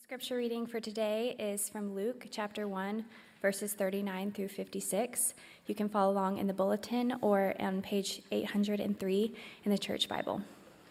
Scripture reading for today is from Luke chapter 1, verses 39 through 56. You can follow along in the bulletin or on page 803 in the church Bible.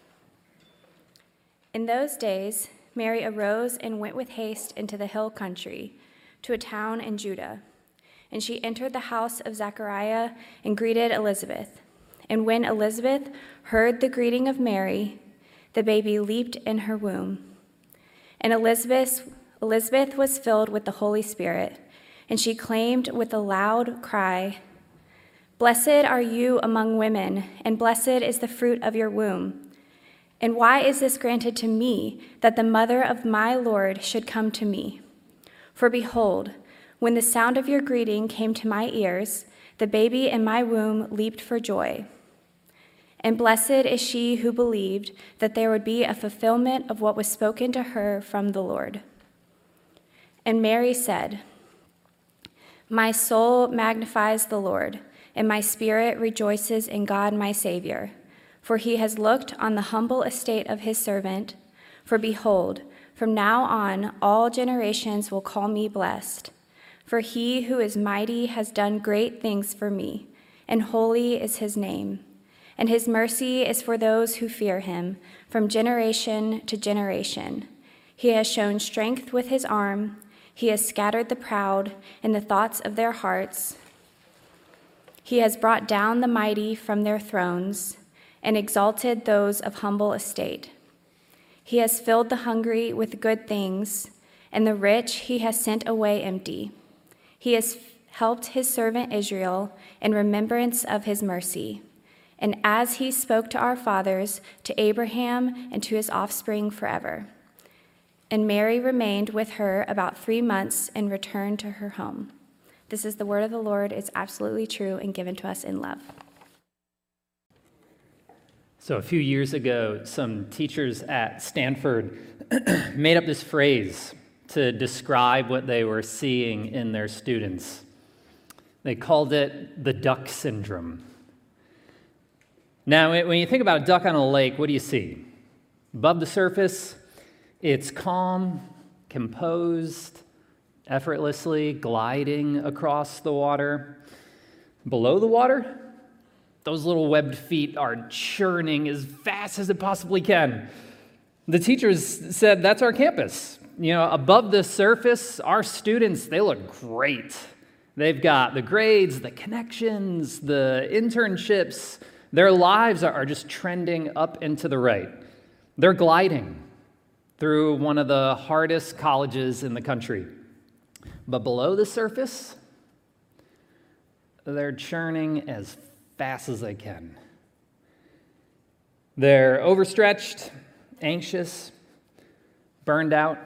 In those days, Mary arose and went with haste into the hill country, to a town in Judah. And she entered the house of Zechariah and greeted Elizabeth. And when Elizabeth heard the greeting of Mary, the baby leaped in her womb. And Elizabeth was filled with the Holy Spirit, and she claimed with a loud cry, "Blessed are you among women, and blessed is the fruit of your womb. And why is this granted to me, that the mother of my Lord should come to me? For behold, when the sound of your greeting came to my ears, the baby in my womb leaped for joy. And blessed is she who believed that there would be a fulfillment of what was spoken to her from the Lord." And Mary said, "My soul magnifies the Lord, and my spirit rejoices in God my Savior, for he has looked on the humble estate of his servant. For behold, from now on all generations will call me blessed. For he who is mighty has done great things for me, and holy is his name. And his mercy is for those who fear him, from generation to generation. He has shown strength with his arm. He has scattered the proud in the thoughts of their hearts. He has brought down the mighty from their thrones and exalted those of humble estate. He has filled the hungry with good things, and the rich he has sent away empty. He has helped his servant Israel in remembrance of his mercy, and as he spoke to our fathers, to Abraham and to his offspring forever." And Mary remained with her about 3 months and returned to her home. This is the word of the Lord. It's absolutely true and given to us in love. So a few years ago, some teachers at Stanford made up this phrase to describe what they were seeing in their students. They called it the duck syndrome. Now, when you think about a duck on a lake, what do you see? Above the surface, it's calm, composed, effortlessly gliding across the water. Below the water, those little webbed feet are churning as fast as it possibly can. The teachers said that's our campus. You know, above the surface, our students, they look great. They've got the grades, the connections, the internships. Their lives are just trending up and to the right. They're gliding through one of the hardest colleges in the country. But below the surface, they're churning as fast as they can. They're overstretched, anxious, burned out.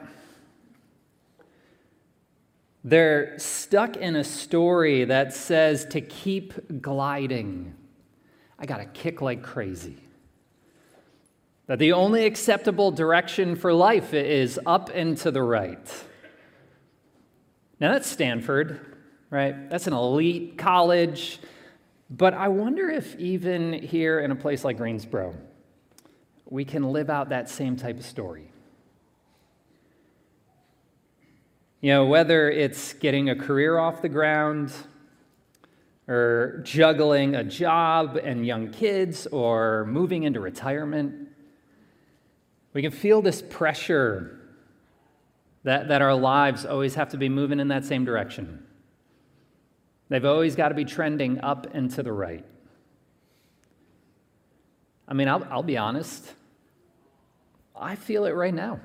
They're stuck in a story that says to keep gliding, I got to kick like crazy. That the only acceptable direction for life is up and to the right. Now that's Stanford, right? That's an elite college. But I wonder if even here in a place like Greensboro, we can live out that same type of story. You know, whether it's getting a career off the ground, or juggling a job and young kids, or moving into retirement, we can feel this pressure that our lives always have to be moving in that same direction. They've always got to be trending up and to the right. I mean, I'll be honest. I feel it right now.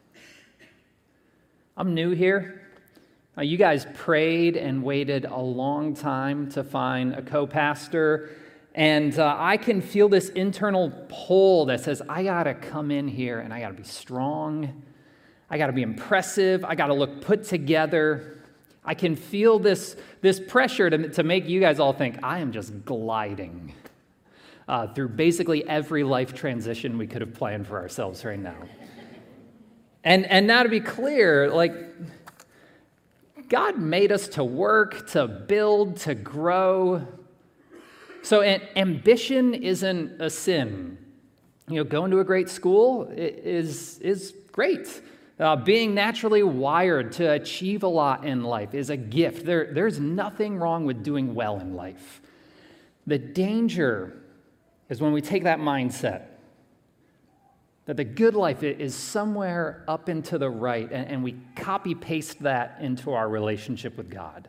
I'm new here. You guys prayed and waited a long time to find a co-pastor, and I can feel this internal pull that says, I got to come in here and I got to be strong. I got to be impressive. I got to look put together. I can feel this pressure to make you guys all think I am just gliding through basically every life transition we could have planned for ourselves right now. And now to be clear, like, God made us to work, to build, to grow. So ambition isn't a sin. You know, going to a great school is great. Being naturally wired to achieve a lot in life is a gift. There's nothing wrong with doing well in life. The danger is when we take that mindset that the good life is somewhere up and to the right, and we copy-paste that into our relationship with God.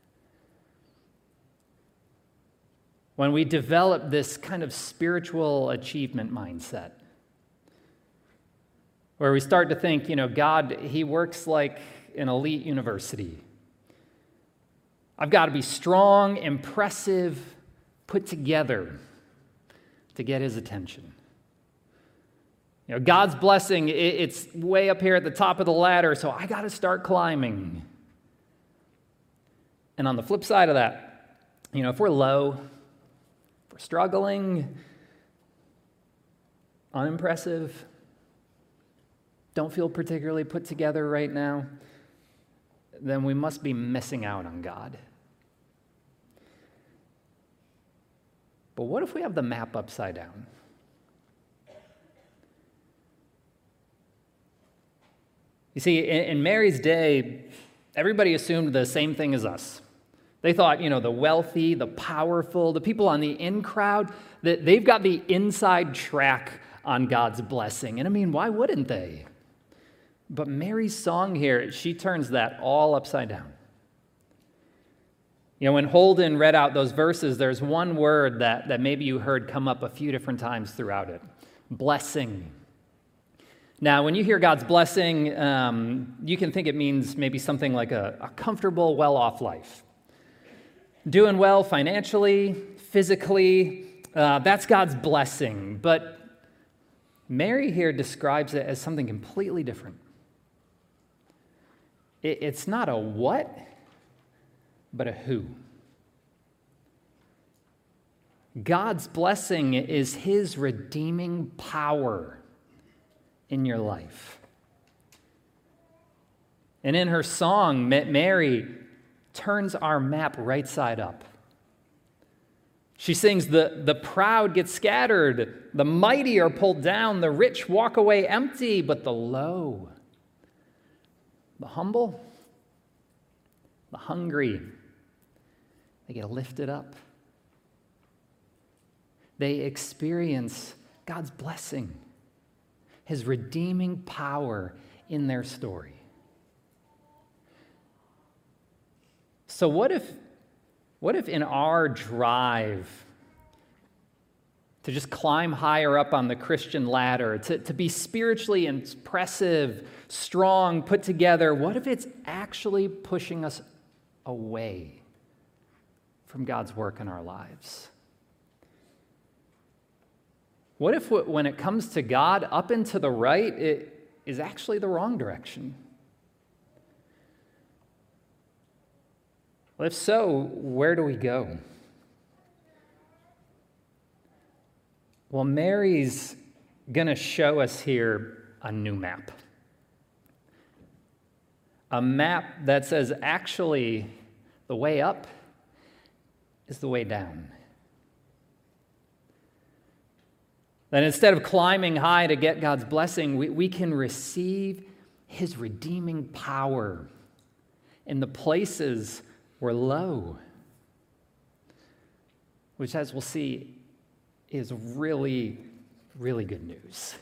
When we develop this kind of spiritual achievement mindset, where we start to think, God, he works like an elite university. I've got to be strong, impressive, put together to get his attention. God's blessing, it's way up here at the top of the ladder, so I got to start climbing. And on the flip side of that, if we're low, if we're struggling, unimpressive, don't feel particularly put together right now, then we must be missing out on God. But what if we have the map upside down? You see, in Mary's day, everybody assumed the same thing as us. They thought, the wealthy, the powerful, the people on the in crowd, that they've got the inside track on God's blessing. And why wouldn't they? But Mary's song here, she turns that all upside down. When Holden read out those verses, there's one word that maybe you heard come up a few different times throughout it: blessing. Now, when you hear God's blessing, you can think it means maybe something like a comfortable, well-off life. Doing well financially, physically, that's God's blessing. But Mary here describes it as something completely different. It's not a what, but a who. God's blessing is his redeeming power in your life. And in her song, Mary turns our map right side up. She sings, the proud get scattered, the mighty are pulled down, the rich walk away empty, but the low, the humble, the hungry, they get lifted up. They experience God's blessing, his redeeming power in their story. So what if in our drive to just climb higher up on the Christian ladder, to be spiritually impressive, strong, put together, what if it's actually pushing us away from God's work in our lives? What if when it comes to God, up and to the right, it is actually the wrong direction? Well, if so, where do we go? Well, Mary's going to show us here a new map. A map that says actually the way up is the way down. That instead of climbing high to get God's blessing, we can receive his redeeming power in the places we're low, which, as we'll see, is really, really good news.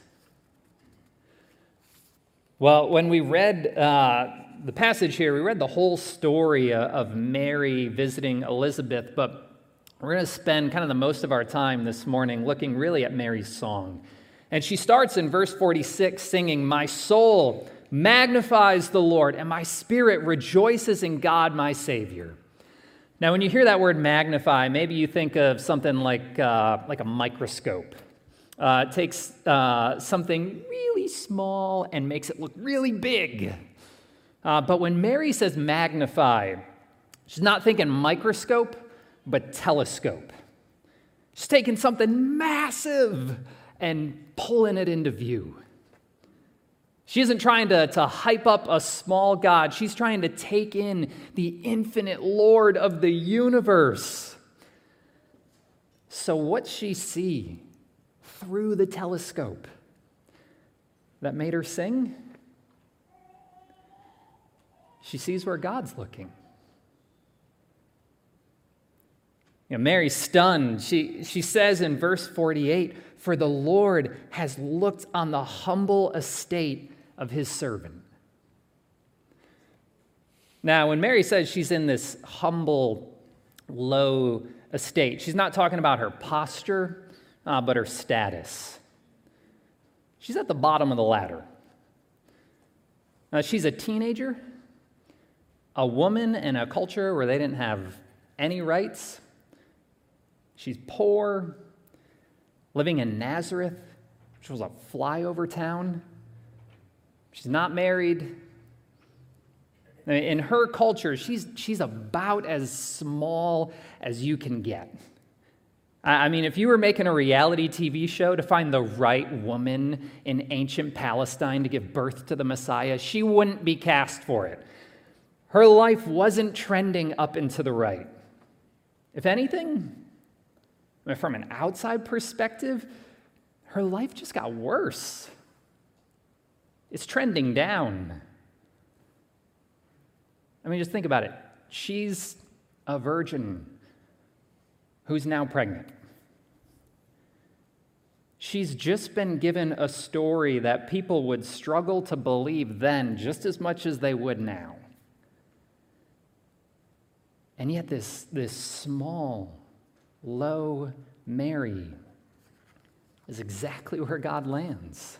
Well, when we read the passage here, we read the whole story of Mary visiting Elizabeth, but we're going to spend kind of the most of our time this morning looking really at Mary's song. And she starts in verse 46 singing, "My soul magnifies the Lord, and my spirit rejoices in God my Savior." Now, when you hear that word magnify, maybe you think of something like a microscope. It takes something really small and makes it look really big. But when Mary says magnify, she's not thinking microscope, but telescope. She's taking something massive and pulling it into view. She isn't trying to hype up a small God. She's trying to take in the infinite Lord of the universe. So what's she see through the telescope that made her sing? She sees where God's looking. Mary's stunned. She says in verse 48, "For the Lord has looked on the humble estate of his servant." Now, when Mary says she's in this humble, low estate, she's not talking about her posture, but her status. She's at the bottom of the ladder. She's a teenager, a woman in a culture where they didn't have any rights. She's poor, living in Nazareth, which was a flyover town. She's not married. In her culture, she's about as small as you can get. I mean, if you were making a reality TV show to find the right woman in ancient Palestine to give birth to the Messiah, she wouldn't be cast for it. Her life wasn't trending up and to the right. If anything, from an outside perspective, her life just got worse. It's trending down. I mean, just think about it. She's a virgin who's now pregnant. She's just been given a story that people would struggle to believe then just as much as they would now. And yet this small, low Mary is exactly where God lands.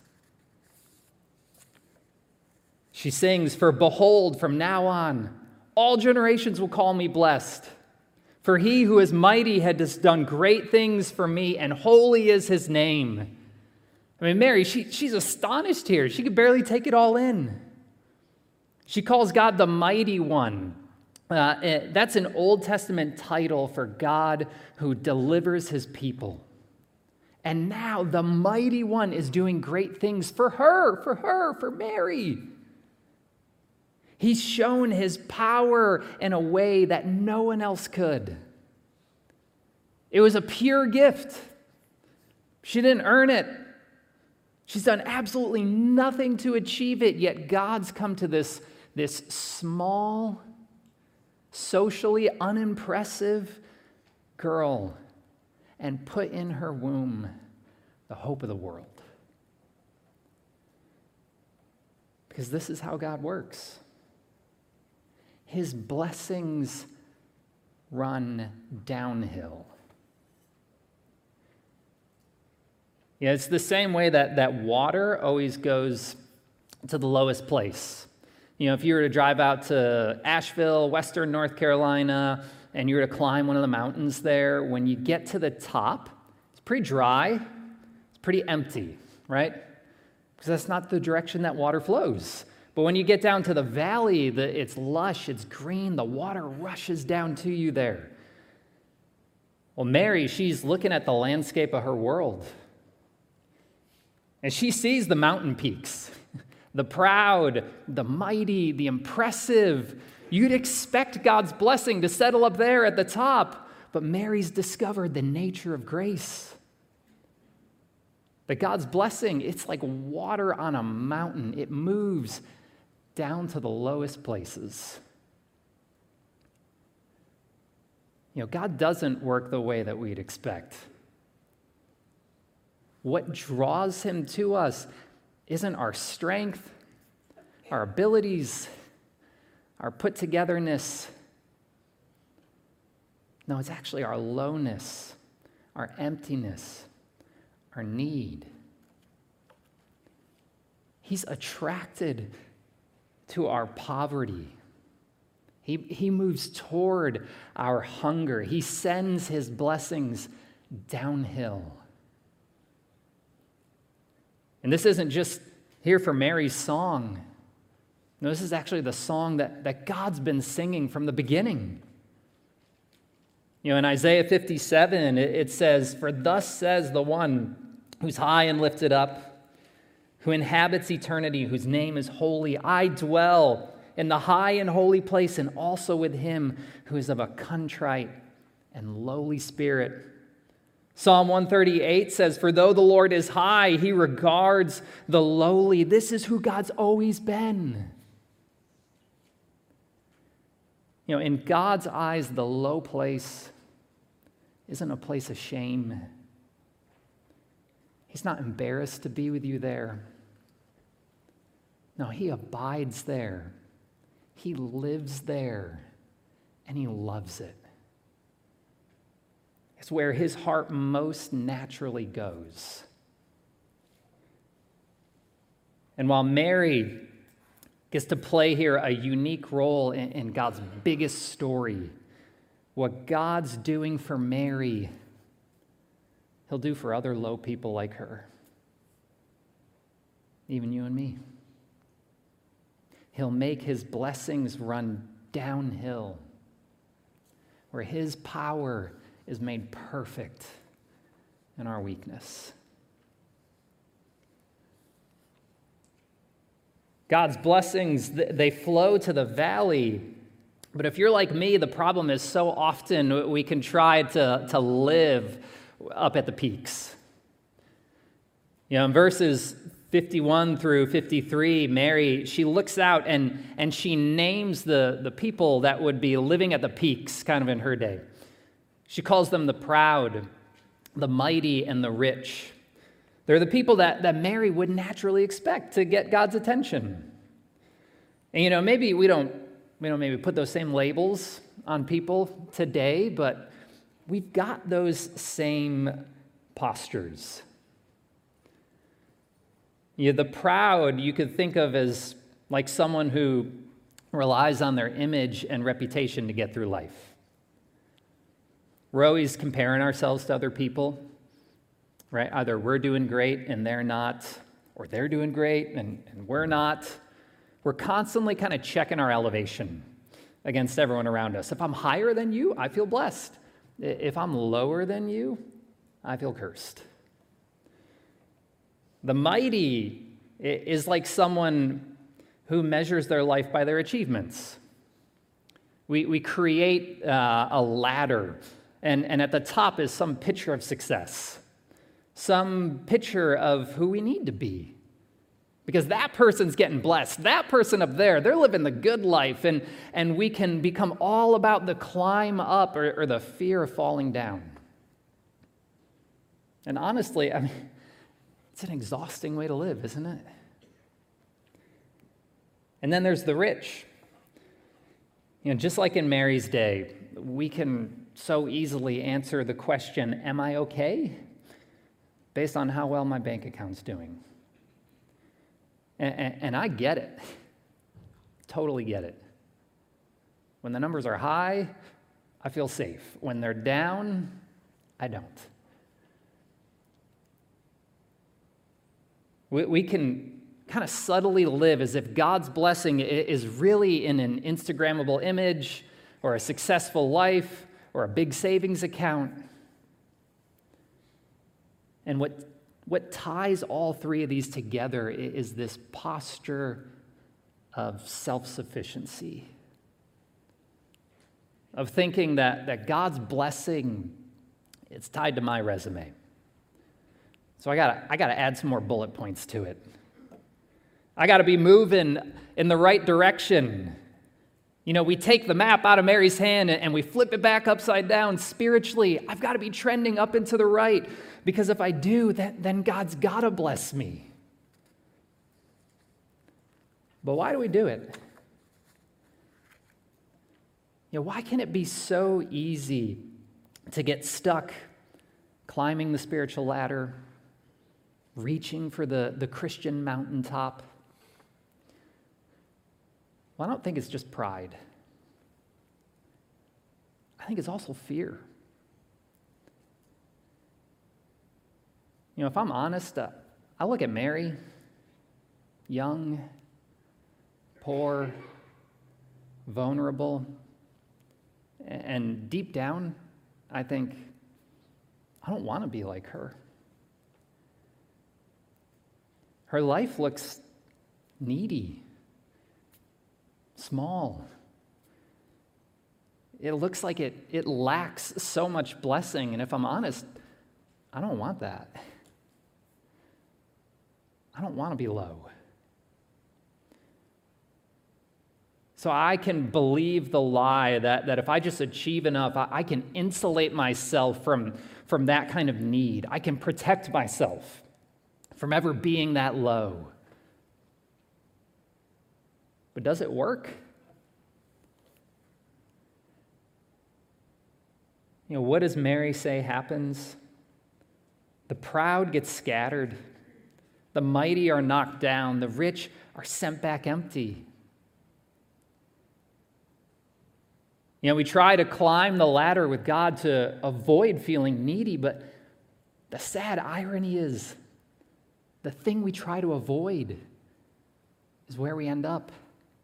She sings, "For behold, from now on, all generations will call me blessed. For he who is mighty has done great things for me, and holy is his name." I mean, Mary, she's astonished here. She could barely take it all in. She calls God the Mighty One. That's an Old Testament title for God who delivers his people. And now the Mighty One is doing great things for Mary. He's shown his power in a way that no one else could. It was a pure gift. She didn't earn it. She's done absolutely nothing to achieve it, yet God's come to this small, socially unimpressive girl and put in her womb the hope of the world. Because this is how God works. His blessings run downhill. Yeah, it's the same way that water always goes to the lowest place. If you were to drive out to Asheville, Western North Carolina, and you were to climb one of the mountains there, when you get to the top, it's pretty dry, it's pretty empty, right? Because that's not the direction that water flows. But when you get down to the valley, it's lush, it's green, the water rushes down to you there. Well, Mary, she's looking at the landscape of her world. And she sees the mountain peaks, the proud, the mighty, the impressive. You'd expect God's blessing to settle up there at the top, but Mary's discovered the nature of grace. That God's blessing, it's like water on a mountain. It moves down to the lowest places. God doesn't work the way that we'd expect. What draws him to us isn't our strength, our abilities, our put-togetherness. No, it's actually our lowness, our emptiness, our need. He's attracted to our poverty. He moves toward our hunger. He sends his blessings downhill. And this isn't just here for Mary's song. No, this is actually the song that God's been singing from the beginning. In Isaiah 57, it says, "For thus says the one who's high and lifted up, who inhabits eternity, whose name is holy. I dwell in the high and holy place, and also with him who is of a contrite and lowly spirit." Psalm 138 says, "For though the Lord is high, he regards the lowly." This is who God's always been. In God's eyes, the low place isn't a place of shame. He's not embarrassed to be with you there. No, he abides there. He lives there, and he loves it. It's where his heart most naturally goes. And while Mary gets to play here a unique role in God's biggest story, what God's doing for Mary, he'll do for other low people like her, even you and me. He'll make his blessings run downhill, where his power is made perfect in our weakness. God's blessings, they flow to the valley. But if you're like me, the problem is so often we can try to live up at the peaks. In verses 51 through 53, Mary, she looks out and she names the people that would be living at the peaks kind of in her day. She calls them the proud, the mighty, and the rich. They're the people that Mary would naturally expect to get God's attention. And maybe we don't maybe put those same labels on people today, but we've got those same postures. The proud you could think of as like someone who relies on their image and reputation to get through life. We're always comparing ourselves to other people, right? Either we're doing great and they're not, or they're doing great and we're not. We're constantly kind of checking our elevation against everyone around us. If I'm higher than you, I feel blessed. If I'm lower than you, I feel cursed. The mighty is like someone who measures their life by their achievements. We create a ladder, and at the top is some picture of success, some picture of who we need to be. Because that person's getting blessed. That person up there, they're living the good life, and we can become all about the climb up or the fear of falling down. And honestly, it's an exhausting way to live, isn't it? And then there's the rich. Just like in Mary's day, we can so easily answer the question, am I okay? Based on how well my bank account's doing. And I get it. Totally get it. When the numbers are high, I feel safe. When they're down, I don't. We can kind of subtly live as if God's blessing is really in an Instagrammable image or a successful life or a big savings account. And what ties all three of these together is this posture of self-sufficiency, of thinking that God's blessing, it's tied to my resume. So I gotta add some more bullet points to it. I gotta be moving in the right direction. We take the map out of Mary's hand and we flip it back upside down spiritually. I've got to be trending up and to the right, because if I do, then God's got to bless me. But why do we do it? Why can it be so easy to get stuck climbing the spiritual ladder, reaching for the Christian mountaintop? Well, I don't think it's just pride. I think it's also fear. If I'm honest, I look at Mary, young, poor, vulnerable, and deep down, I think, I don't want to be like her. Her life looks needy, small. It looks like it lacks so much blessing, and if I'm honest, I don't want that. I don't want to be low. So I can believe the lie that if I just achieve enough, I can insulate myself from that kind of need. I can protect myself from ever being that low. But does it work? What does Mary say happens? The proud get scattered. The mighty are knocked down. The rich are sent back empty. We try to climb the ladder with God to avoid feeling needy, but the sad irony is the thing we try to avoid is where we end up.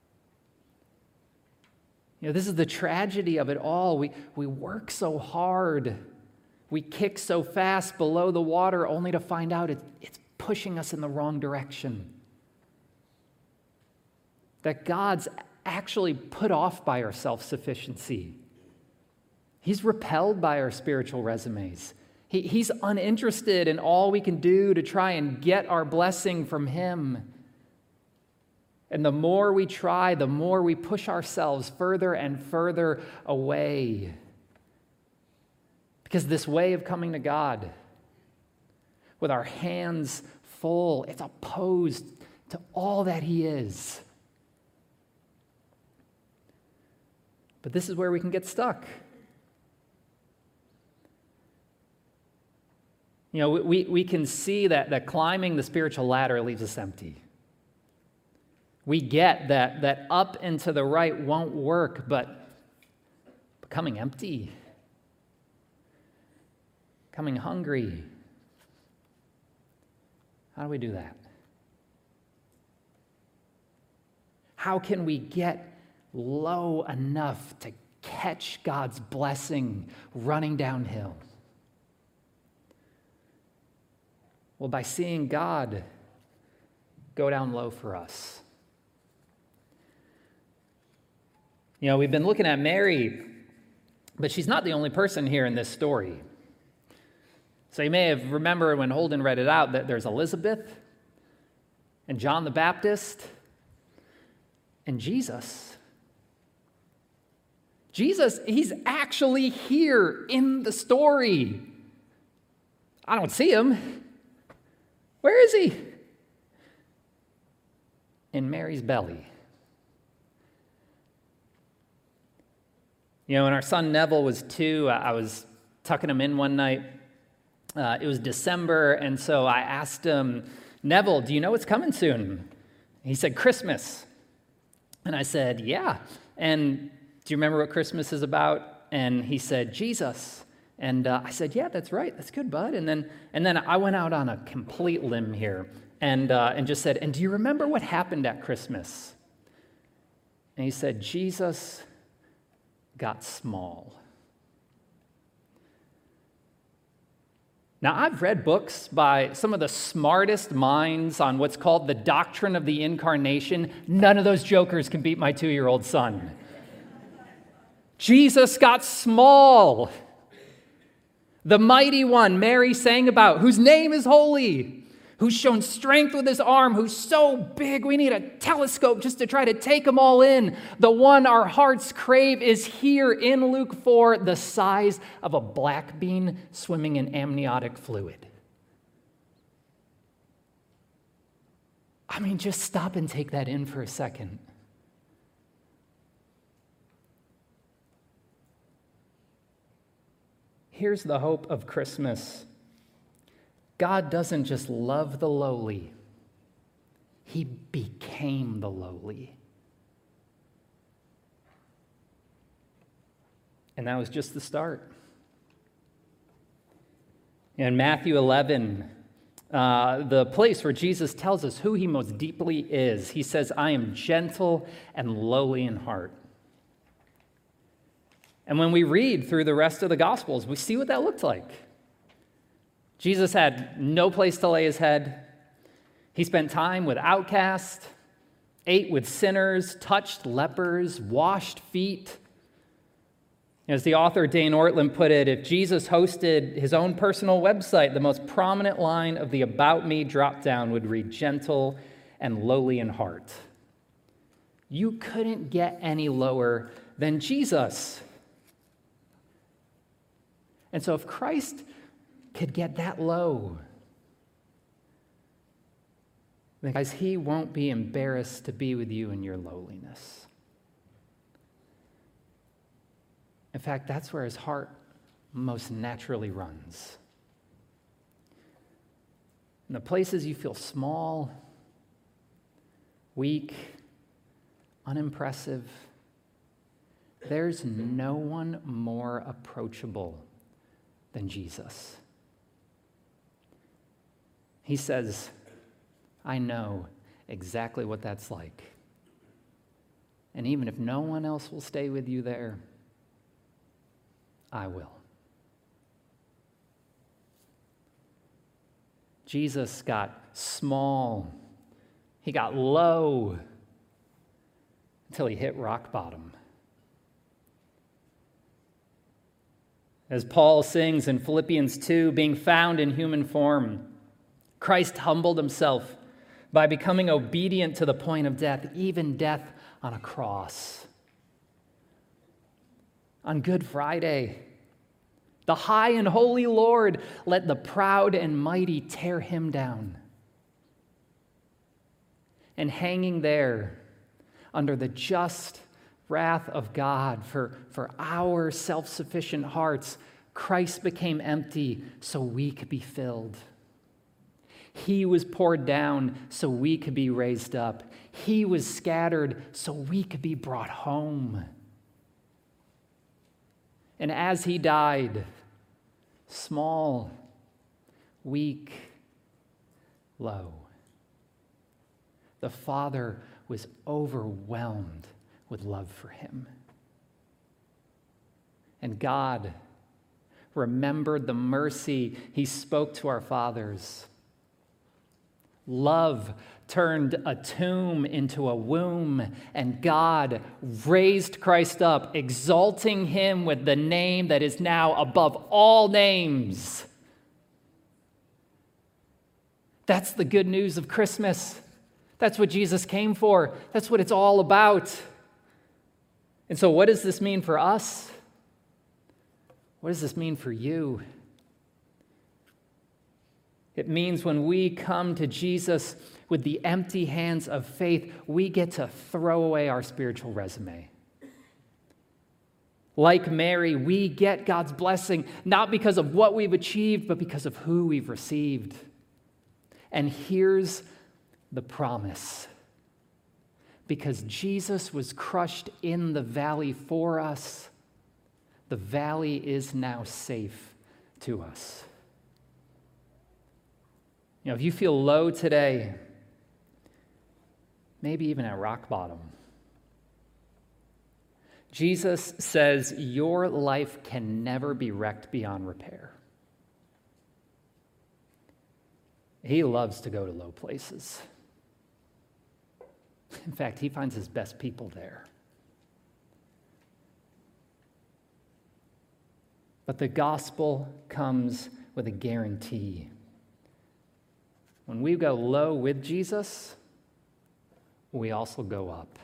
This is the tragedy of it all. We work so hard. We kick so fast below the water only to find out it's pushing us in the wrong direction. That God's actually put off by our self-sufficiency. He's repelled by our spiritual resumes. He's uninterested in all we can do to try and get our blessing from Him. And the more we try, the more we push ourselves further and further away. Because this way of coming to God with our hands full, it's opposed to all that He is. But this is where we can get stuck. We can see that climbing the spiritual ladder leaves us empty. We get that up and to the right won't work, but becoming empty, becoming hungry. How do we do that? How can we get low enough to catch God's blessing running downhill? Well, by seeing God go down low for us. We've been looking at Mary, but she's not the only person here in this story. So you may have remembered when Holden read it out that there's Elizabeth and John the Baptist and Jesus. Jesus, He's actually here in the story. I don't see Him. Where is He? In Mary's belly. When our son Neville was 2, I was tucking him in one night. It was December, and so I asked him, Neville, do you know what's coming soon? He said, Christmas. And I said, yeah. And do you remember what Christmas is about? And he said, Jesus. And I said, yeah, that's right. That's good, bud. And then I went out on a complete limb here and just said, and do you remember what happened at Christmas? And he said, Jesus got small. Now, I've read books by some of the smartest minds on what's called the doctrine of the incarnation. None of those jokers can beat my 2-year-old son. Jesus got small. The mighty one Mary sang about, whose name is holy, who's shown strength with His arm, who's so big we need a telescope just to try to take them all in. The one our hearts crave is here in Luke 4, the size of a black bean swimming in amniotic fluid. Just stop and take that in for a second. Here's the hope of Christmas. God doesn't just love the lowly. He became the lowly. And that was just the start. In Matthew 11, the place where Jesus tells us who He most deeply is, He says, I am gentle and lowly in heart. And when we read through the rest of the Gospels, we see what that looked like. Jesus had no place to lay His head. He spent time with outcasts, ate with sinners, touched lepers, washed feet. As the author Dane Ortlund put it, if Jesus hosted His own personal website, the most prominent line of the About Me drop-down would read, gentle and lowly in heart. You couldn't get any lower than Jesus. And so if Christ could get that low, then guys, he won't be embarrassed to be with you in your lowliness. In fact, that's where his heart most naturally runs. In the places you feel small, weak, unimpressive, there's no one more approachable than Jesus. He says, I know exactly what that's like. And even if no one else will stay with you there, I will. Jesus got small. He got low until he hit rock bottom. As Paul sings in Philippians 2, being found in human form, Christ humbled himself by becoming obedient to the point of death, even death on a cross. On Good Friday, the high and holy Lord let the proud and mighty tear him down. And hanging there under the just wrath of God for our self-sufficient hearts, Christ became empty so we could be filled. He was poured down so we could be raised up. He was scattered so we could be brought home. And as he died, small, weak, low, the Father was overwhelmed with love for him. And God remembered the mercy he spoke to our fathers. Love turned a tomb into a womb, and God raised Christ up, exalting him with the name that is now above all names. That's the good news of Christmas. That's what Jesus came for. That's what it's all about. And so what does this mean for us? What does this mean for you? It means when we come to Jesus with the empty hands of faith, we get to throw away our spiritual resume. Like Mary, we get God's blessing, not because of what we've achieved, but because of who we've received. And here's the promise. Because Jesus was crushed in the valley for us, the valley is now safe to us. You know, if you feel low today, maybe even at rock bottom, Jesus says your life can never be wrecked beyond repair. He loves to go to low places. In fact, he finds his best people there. But the gospel comes with a guarantee. When we go low with Jesus, we also go up.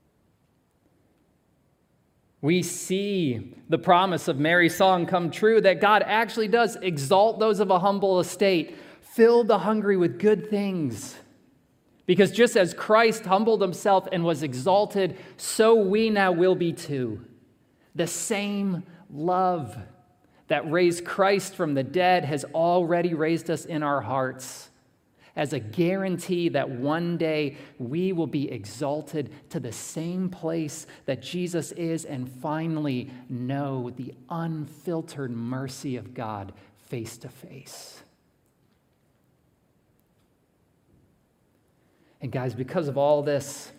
We see the promise of Mary's song come true, that God actually does exalt those of a humble estate, fill the hungry with good things. Because just as Christ humbled himself and was exalted, so we now will be too. The same love that raised Christ from the dead has already raised us in our hearts as a guarantee that one day we will be exalted to the same place that Jesus is and finally know the unfiltered mercy of God face to face. And guys, because of all this,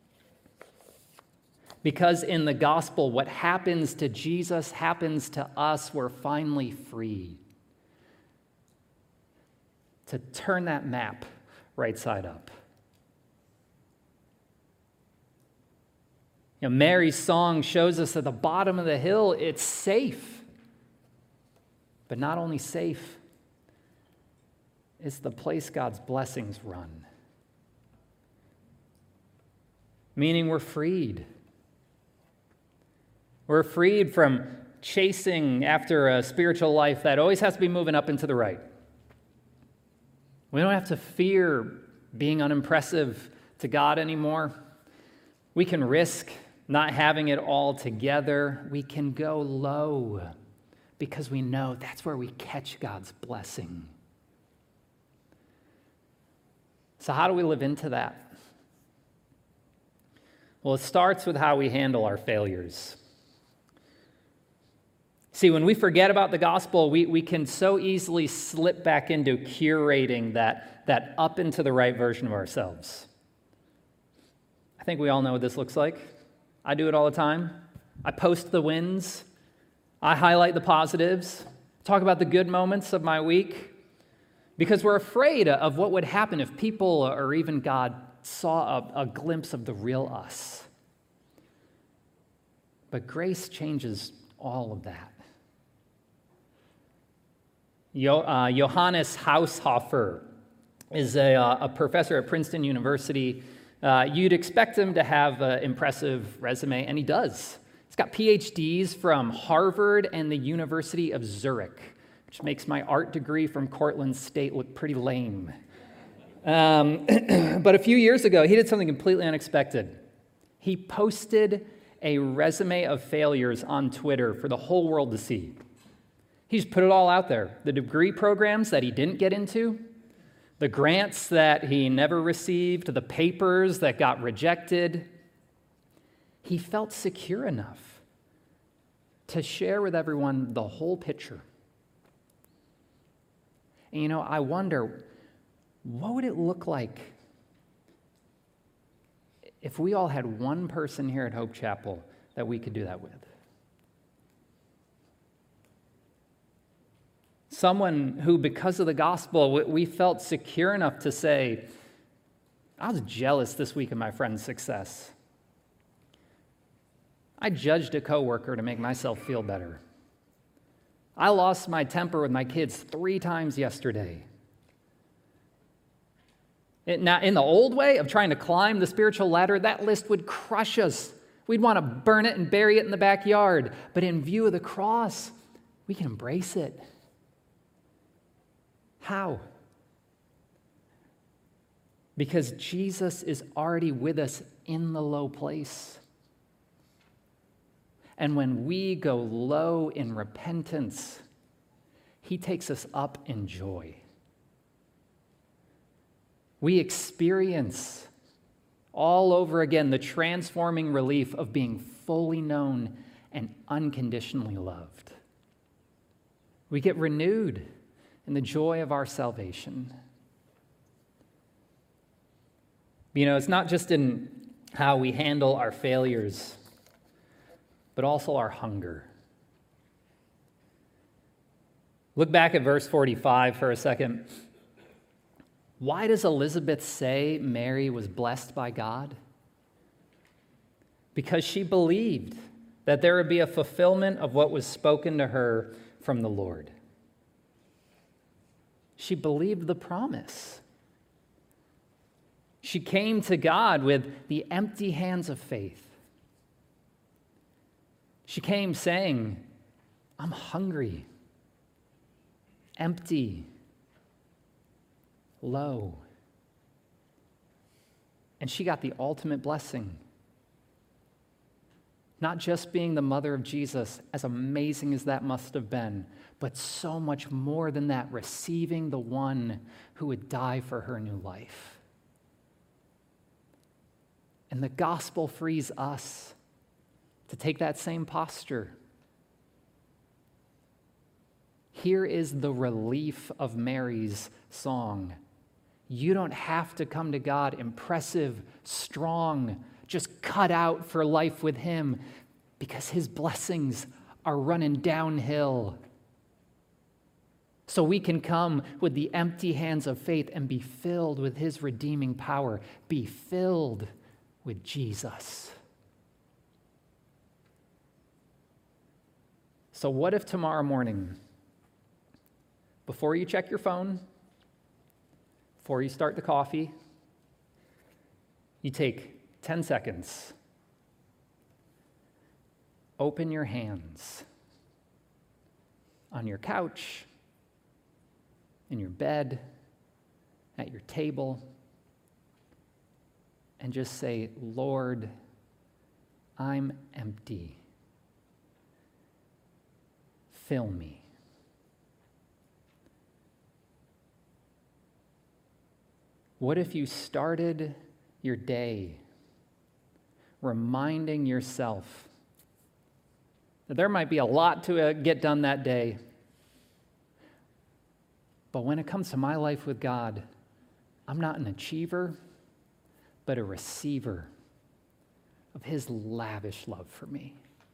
because in the gospel, what happens to Jesus happens to us, we're finally free to turn that map right side up. You know, Mary's song shows us at the bottom of the hill, it's safe. But not only safe, it's the place God's blessings run. meaning we're freed. We're freed from chasing after a spiritual life that always has to be moving up and to the right. We don't have to fear being unimpressive to God anymore. We can risk not having it all together. We can go low because we know that's where we catch God's blessing. So how do we live into that? Well, it starts with how we handle our failures. See, when we forget about the gospel, we can so easily slip back into curating that up into the right version of ourselves. I think we all know what this looks like. I do it all the time. I post the wins. I highlight the positives, talk about the good moments of my week, because we're afraid of what would happen if people or even God saw a glimpse of the real us. But grace changes all of that. Johannes Haushofer is a professor at Princeton University. You'd expect him to have an impressive resume, and he does. He's got PhDs from Harvard and the University of Zurich, which makes my art degree from Cortland State look pretty lame. But a few years ago, he did something completely unexpected. He posted a resume of failures on Twitter for the whole world to see. He just put it all out there. The degree programs that he didn't get into, the grants that he never received, the papers that got rejected. He felt secure enough to share with everyone the whole picture. And I wonder, what would it look like if we all had one person here at Hope Chapel that we could do that with? Someone who, because of the gospel, we felt secure enough to say, I was jealous this week of my friend's success. I judged a coworker to make myself feel better. I lost my temper with my kids 3 times yesterday. Now, in the old way of trying to climb the spiritual ladder, that list would crush us. We'd want to burn it and bury it in the backyard. But in view of the cross, we can embrace it. How? Because Jesus is already with us in the low place. And when we go low in repentance, he takes us up in joy. We experience all over again the transforming relief of being fully known and unconditionally loved. We get renewed in the joy of our salvation. It's not just in how we handle our failures, but also our hunger. Look back at verse 45 for a second. Why does Elizabeth say Mary was blessed by God? Because she believed that there would be a fulfillment of what was spoken to her from the Lord. She believed the promise. She came to God with the empty hands of faith. She came saying, I'm hungry, empty, low. And she got the ultimate blessing. Not just being the mother of Jesus, as amazing as that must have been, but so much more than that, receiving the one who would die for her new life. And the gospel frees us to take that same posture. Here is the relief of Mary's song. You don't have to come to God impressive, strong, just cut out for life with him, because his blessings are running downhill. So we can come with the empty hands of faith and be filled with his redeeming power. Be filled with Jesus. So what if tomorrow morning, before you check your phone, before you start the coffee, you take 10 seconds. Open your hands on your couch, in your bed, at your table, and just say, Lord, I'm empty. Fill me. What if you started your day reminding yourself that there might be a lot to get done that day, but when it comes to my life with God, I'm not an achiever, but a receiver of His lavish love for me.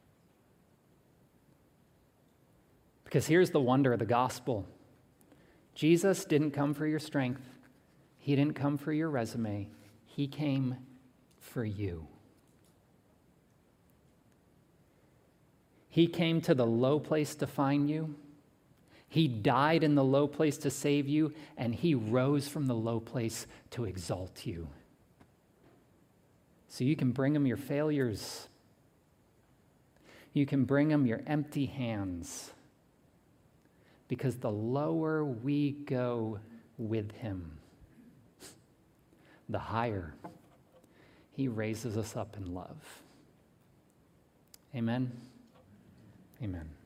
Because here's the wonder of the gospel. Jesus didn't come for your strength. He didn't come for your resume. He came for you. He came to the low place to find you. He died in the low place to save you, and He rose from the low place to exalt you. So you can bring Him your failures. You can bring Him your empty hands. Because the lower we go with Him, the higher He raises us up in love. Amen? Amen.